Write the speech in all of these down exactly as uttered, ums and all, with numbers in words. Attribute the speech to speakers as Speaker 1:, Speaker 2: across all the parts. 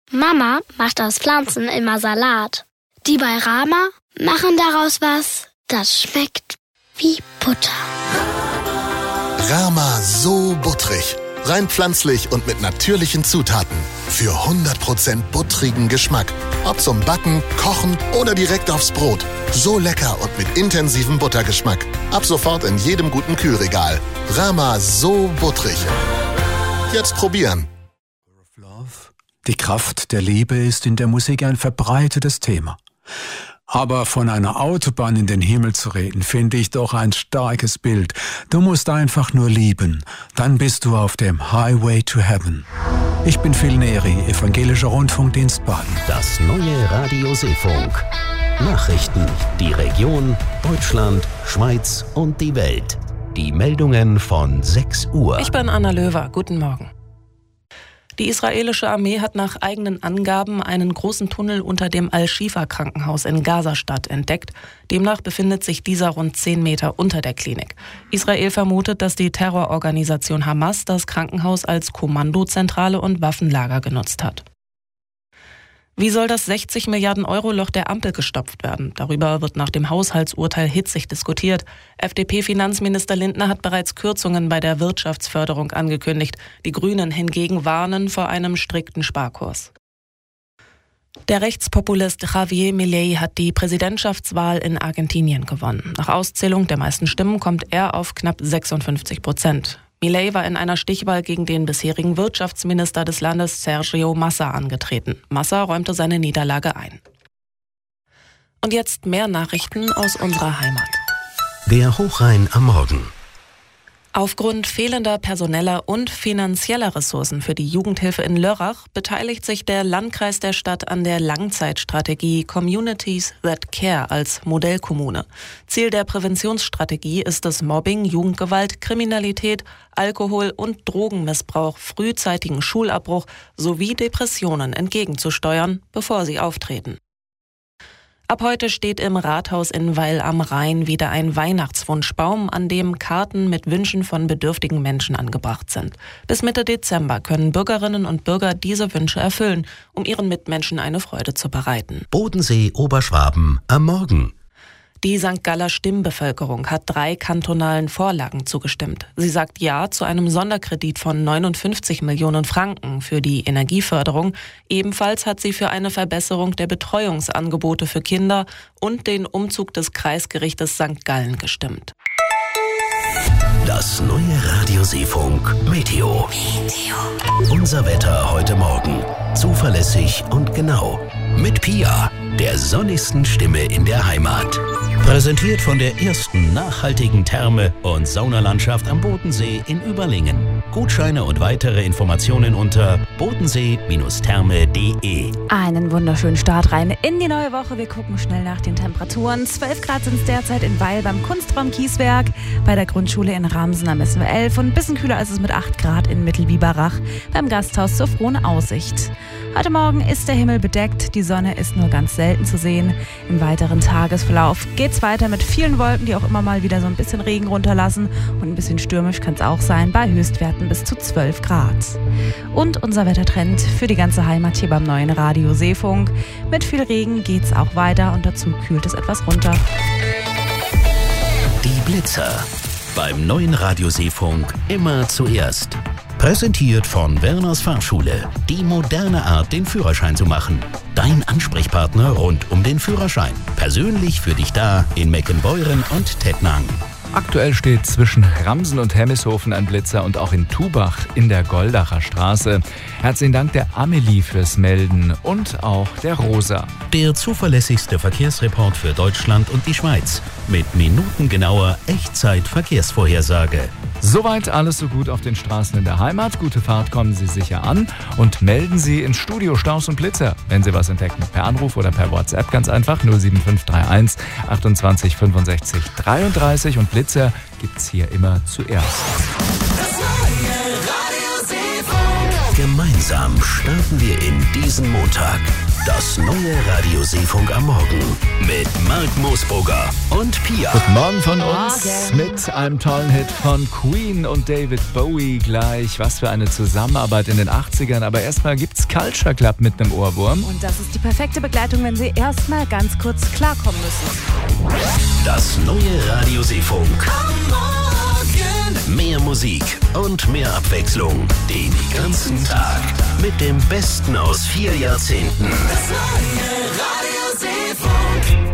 Speaker 1: Mama macht aus Pflanzen immer Salat. Die bei Rama machen daraus was, das schmeckt wie Butter.
Speaker 2: Rama so butterig. Rein pflanzlich und mit natürlichen Zutaten. Für hundert Prozent buttrigen Geschmack. Ob zum Backen, Kochen oder direkt aufs Brot. So lecker und mit intensivem Buttergeschmack. Ab sofort in jedem guten Kühlregal. Rama so butterig. Jetzt probieren.
Speaker 3: Die Kraft der Liebe ist in der Musik ein verbreitetes Thema. Aber von einer Autobahn in den Himmel zu reden, finde ich doch ein starkes Bild. Du musst einfach nur lieben, dann bist du auf dem Highway to Heaven. Ich bin Phil Neri, Evangelischer Rundfunkdienst Baden.
Speaker 4: Das neue Radio Seefunk. Nachrichten, die Region, Deutschland, Schweiz und die Welt. Die Meldungen von sechs Uhr.
Speaker 5: Ich bin Anna Löwer, guten Morgen. Die israelische Armee hat nach eigenen Angaben einen großen Tunnel unter dem Al-Shifa-Krankenhaus in Gazastadt entdeckt. Demnach befindet sich dieser rund zehn Meter unter der Klinik. Israel vermutet, dass die Terrororganisation Hamas das Krankenhaus als Kommandozentrale und Waffenlager genutzt hat. Wie soll das sechzig Milliarden Euro Loch der Ampel gestopft werden? Darüber wird nach dem Haushaltsurteil hitzig diskutiert. F D P-Finanzminister Lindner hat bereits Kürzungen bei der Wirtschaftsförderung angekündigt. Die Grünen hingegen warnen vor einem strikten Sparkurs. Der Rechtspopulist Javier Milei hat die Präsidentschaftswahl in Argentinien gewonnen. Nach Auszählung der meisten Stimmen kommt er auf knapp sechsundfünfzig Prozent. Milei war in einer Stichwahl gegen den bisherigen Wirtschaftsminister des Landes Sergio Massa angetreten. Massa räumte seine Niederlage ein. Und jetzt mehr Nachrichten aus unserer Heimat.
Speaker 4: Der Hochrhein am Morgen.
Speaker 5: Aufgrund fehlender personeller und finanzieller Ressourcen für die Jugendhilfe in Lörrach beteiligt sich der Landkreis der Stadt an der Langzeitstrategie Communities That Care als Modellkommune. Ziel der Präventionsstrategie ist es, Mobbing, Jugendgewalt, Kriminalität, Alkohol- und Drogenmissbrauch, frühzeitigen Schulabbruch sowie Depressionen entgegenzusteuern, bevor sie auftreten. Ab heute steht im Rathaus in Weil am Rhein wieder ein Weihnachtswunschbaum, an dem Karten mit Wünschen von bedürftigen Menschen angebracht sind. Bis Mitte Dezember können Bürgerinnen und Bürger diese Wünsche erfüllen, um ihren Mitmenschen eine Freude zu bereiten.
Speaker 4: Bodensee, Oberschwaben am Morgen.
Speaker 5: Die Sankt Galler Stimmbevölkerung hat drei kantonalen Vorlagen zugestimmt. Sie sagt Ja zu einem Sonderkredit von neunundfünfzig Millionen Franken für die Energieförderung. Ebenfalls hat sie für eine Verbesserung der Betreuungsangebote für Kinder und den Umzug des Kreisgerichtes Sankt Gallen gestimmt.
Speaker 4: Das neue Radio Seefunk Meteo. Meteo. Unser Wetter heute Morgen. Zuverlässig und genau. Mit Pia, der sonnigsten Stimme in der Heimat. Präsentiert von der ersten nachhaltigen Therme- und Saunalandschaft am Bodensee in Überlingen. Gutscheine und weitere Informationen unter bodensee Therme punkt de.
Speaker 6: Einen wunderschönen Start rein in die neue Woche. Wir gucken schnell nach den Temperaturen. zwölf Grad sind es derzeit in Weil beim Kunstraum Kieswerk. Bei der Grundschule in Ramsen messen wir elf und ein bisschen kühler ist es mit acht Grad in Mittelbiberach beim Gasthaus zur Frohen Aussicht. Heute Morgen ist der Himmel bedeckt, die Sonne ist nur ganz selten zu sehen. Im weiteren Tagesverlauf geht's weiter mit vielen Wolken, die auch immer mal wieder so ein bisschen Regen runterlassen. Und ein bisschen stürmisch kann es auch sein, bei Höchstwerten bis zu zwölf Grad. Und unser Wettertrend für die ganze Heimat hier beim neuen Radio Seefunk. Mit viel Regen geht's auch weiter und dazu kühlt es etwas runter.
Speaker 4: Die Blitzer. Beim neuen Radio Seefunk immer zuerst. Präsentiert von Werners Fahrschule. Die moderne Art, den Führerschein zu machen. Dein Ansprechpartner rund um den Führerschein. Persönlich für dich da in Meckenbeuren und Tettnang.
Speaker 7: Aktuell steht zwischen Ramsen und Hemmishofen ein Blitzer und auch in Tubach in der Goldacher Straße. Herzlichen Dank der Amelie fürs Melden und auch der Rosa.
Speaker 4: Der zuverlässigste Verkehrsreport für Deutschland und die Schweiz. Mit minutengenauer Echtzeit-Verkehrsvorhersage.
Speaker 7: Soweit alles so gut auf den Straßen in der Heimat. Gute Fahrt, kommen Sie sicher an und melden Sie ins Studio Staus und Blitzer, wenn Sie was entdecken. Per Anruf oder per WhatsApp ganz einfach null sieben fünf drei eins achtundzwanzig fünfundsechzig dreiunddreißig und Blitzer gibt's hier immer zuerst.
Speaker 4: Das neue Radio Seefunk. Gemeinsam starten wir in diesen Montag. Das neue Radio Seefunk am Morgen mit Mark Moosbrugger und Pia.
Speaker 7: Guten Morgen von uns mit einem tollen Hit von Queen und David Bowie gleich. Was für eine Zusammenarbeit in den achtzigern. Aber erstmal gibt's Culture Club mit einem Ohrwurm.
Speaker 6: Und das ist die perfekte Begleitung, wenn Sie erstmal ganz kurz klarkommen müssen.
Speaker 4: Das neue Radio Seefunk. Am Morgen. Mehr Musik und mehr Abwechslung. Den ganzen Tag. Mit dem Besten aus vier Jahrzehnten. Das neue Radio Seefunk.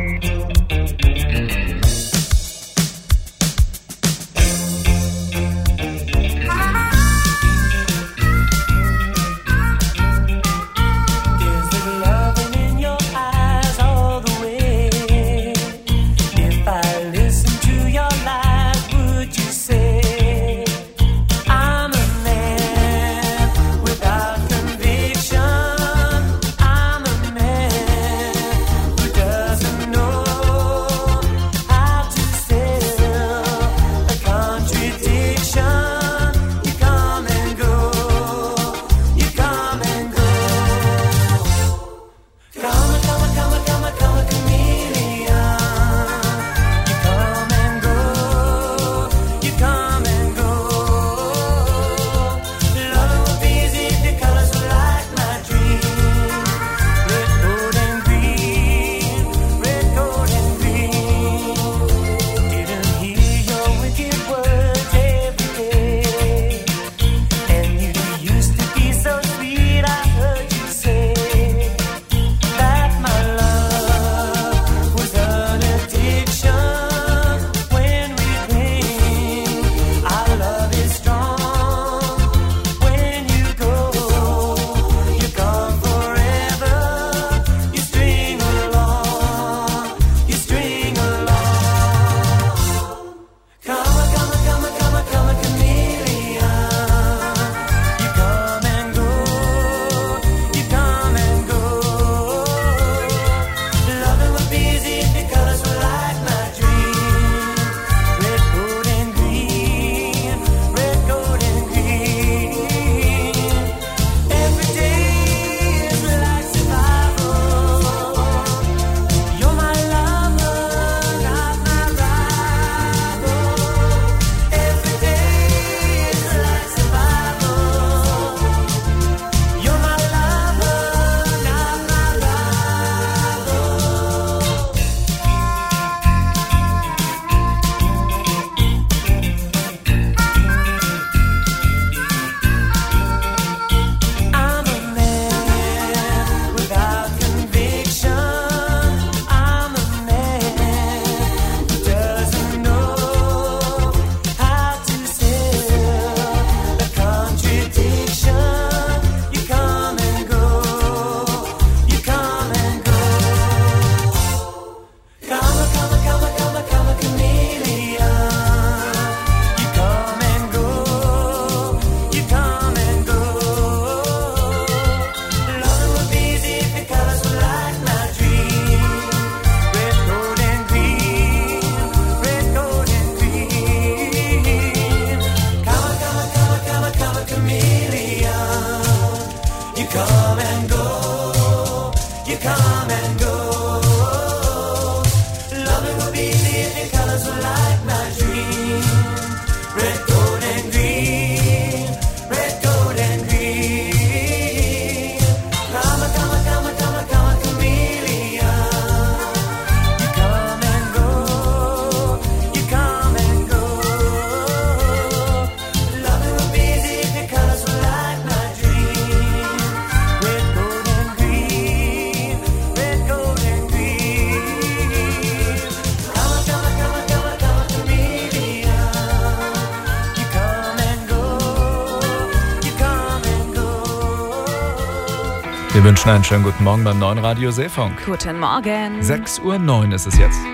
Speaker 7: Wir wünschen einen schönen guten Morgen beim neuen Radio Seefunk.
Speaker 6: Guten Morgen.
Speaker 7: sechs Uhr neun ist es jetzt.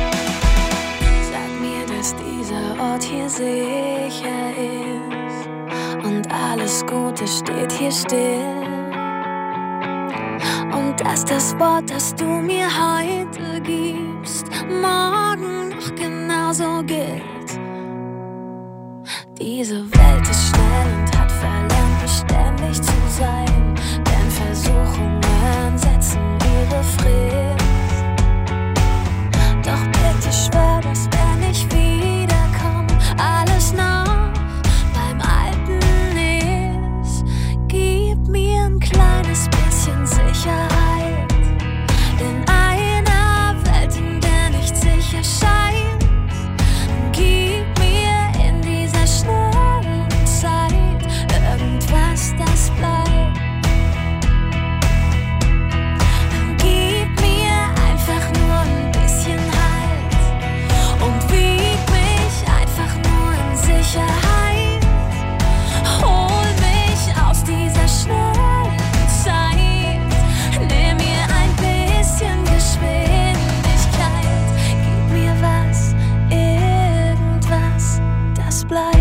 Speaker 8: Sag mir, dass dieser Ort hier sicher ist. steht hier still. Und dass das Wort, das du mir heute gibst, morgen noch genauso gilt. Diese Welt ist schnell und hat verlernt, beständig zu sein, denn Versuchungen setzen ihre Frist. Doch bitte schwör, dass wenn ich wiederkomme, alles noch beim Alten ist. Gib mir ein kleines bisschen Sicherheit in einer Welt, in der nichts sicher scheint. Gib mir in dieser schnellen Zeit irgendwas, das bleibt. Gib mir einfach nur ein bisschen Halt und wieg mich einfach nur in Sicherheit. Hol mich aus dieser schnellen Zeit. Nimm mir ein bisschen Geschwindigkeit. Gib mir was, irgendwas, das bleibt.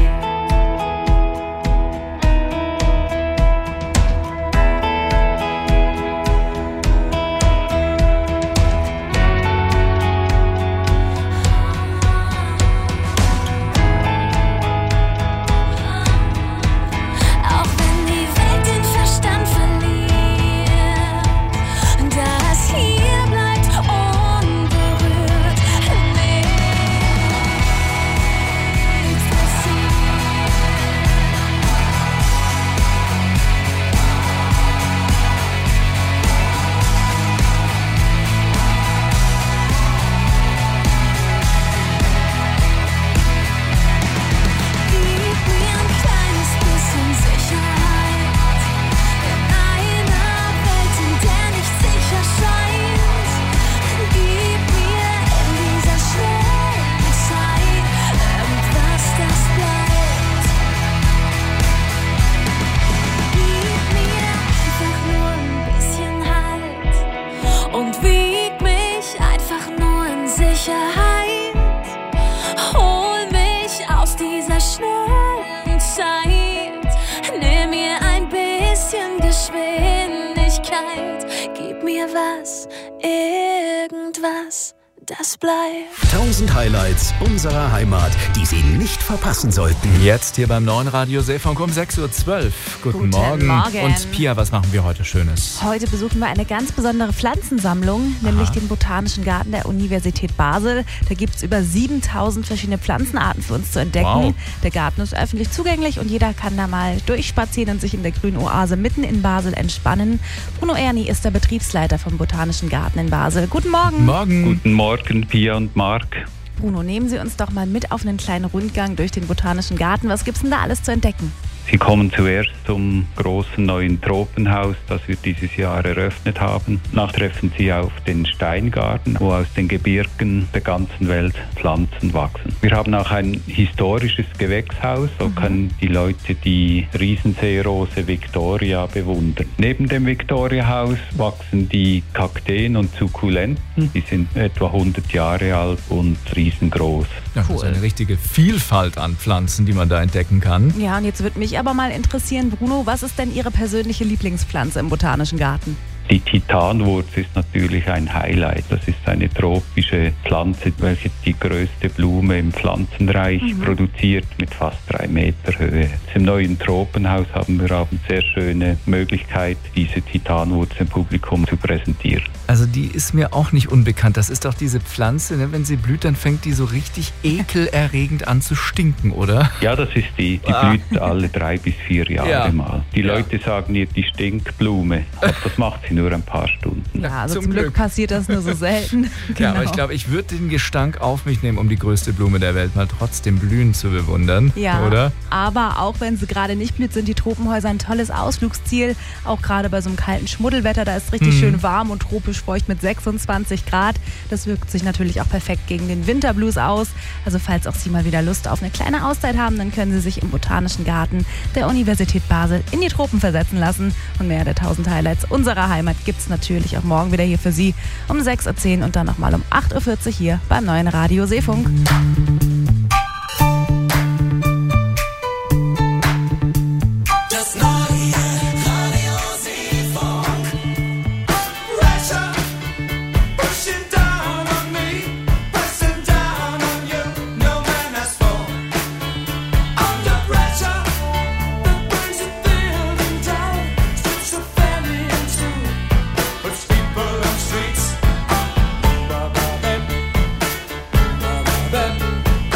Speaker 8: Auch wenn die Welt den Verstand verliert, das hier bleibt unberührt. Nichts passiert. Gib mir ein kleines bisschen Sicherheit in einer Welt, in der nichts sicher scheint. Gib mir in dieser schnellen Zeit irgendwas, das bleibt. Gib mir einfach nur ein bisschen Halt und wieg mich einfach nur in Sicherheit. Hol mich aus dieser schnellen Zeit. Nimm mir ein bisschen Geschwindigkeit. Gib mir was, irgendwas, das bleibt.
Speaker 4: tausend Highlights unserer Heimat, die Sie nicht verpassen sollten.
Speaker 7: Jetzt hier beim neuen Radio Seefunk um sechs Uhr zwölf. Guten,
Speaker 6: Guten
Speaker 7: Morgen.
Speaker 6: Morgen.
Speaker 7: Und Pia, was machen wir heute Schönes?
Speaker 6: Heute besuchen wir eine ganz besondere Pflanzensammlung, nämlich den Botanischen Garten der Universität Basel. Da gibt es über siebentausend verschiedene Pflanzenarten für uns zu entdecken.
Speaker 7: Wow.
Speaker 6: Der Garten ist öffentlich zugänglich und jeder kann da mal durchspazieren und sich in der grünen Oase mitten in Basel entspannen. Bruno Erni ist der Betriebsleiter vom Botanischen Garten in Basel. Guten Morgen.
Speaker 7: Morgen.
Speaker 9: Guten Morgen, Pia und Marc.
Speaker 6: Bruno, nehmen Sie uns doch mal mit auf einen kleinen Rundgang durch den Botanischen Garten. Was gibt's denn da alles zu entdecken?
Speaker 9: Sie kommen zuerst zum großen neuen Tropenhaus, das wir dieses Jahr eröffnet haben. Danach treffen Sie auf den Steingarten, wo aus den Gebirgen der ganzen Welt Pflanzen wachsen. Wir haben auch ein historisches Gewächshaus, so mhm. können die Leute die Riesenseerose Victoria bewundern. Neben dem Victoriahaus wachsen die Kakteen und Sukkulenten. Die sind etwa hundert Jahre alt und riesengroß.
Speaker 7: Ja, das ist eine richtige Vielfalt an Pflanzen, die man da entdecken kann.
Speaker 6: Ja, und jetzt wird mich aber mal interessieren, Bruno, was ist denn Ihre persönliche Lieblingspflanze im Botanischen Garten?
Speaker 9: Die Titanwurz ist natürlich ein Highlight. Das ist eine tropische Pflanze, welche die größte Blume im Pflanzenreich mhm. produziert mit fast drei Meter Höhe. Im neuen Tropenhaus haben wir auch eine sehr schöne Möglichkeit, diese Titanwurz dem Publikum zu präsentieren.
Speaker 7: Also die ist mir auch nicht unbekannt. Das ist doch diese Pflanze, ne? Wenn sie blüht, dann fängt die so richtig ekelerregend an zu stinken, oder?
Speaker 9: Ja, das ist die. Die
Speaker 7: ah.
Speaker 9: blüht alle drei bis vier Jahre ja. mal. Die
Speaker 7: ja.
Speaker 9: Leute sagen ihr die Stinkblume. Aber das macht sie nur ein paar Stunden.
Speaker 6: Ja, also zum,
Speaker 7: zum
Speaker 6: Glück.
Speaker 7: Glück
Speaker 6: passiert das nur so selten. Genau.
Speaker 7: Ja, aber ich glaube, ich würde den Gestank auf mich nehmen, um die größte Blume der Welt mal trotzdem blühen zu bewundern.
Speaker 6: Ja,
Speaker 7: oder?
Speaker 6: Aber auch wenn sie gerade nicht blüht, sind die Tropenhäuser ein tolles Ausflugsziel. Auch gerade bei so einem kalten Schmuddelwetter, da ist es richtig mhm. schön warm und tropisch feucht mit sechsundzwanzig Grad. Das wirkt sich natürlich auch perfekt gegen den Winterblues aus. Also falls auch Sie mal wieder Lust auf eine kleine Auszeit haben, dann können Sie sich im Botanischen Garten der Universität Basel in die Tropen versetzen lassen. Und mehr der tausend Highlights unserer Heimat gibt es natürlich auch morgen wieder hier für Sie um sechs Uhr zehn und dann nochmal um acht Uhr vierzig hier beim neuen Radio Seefunk.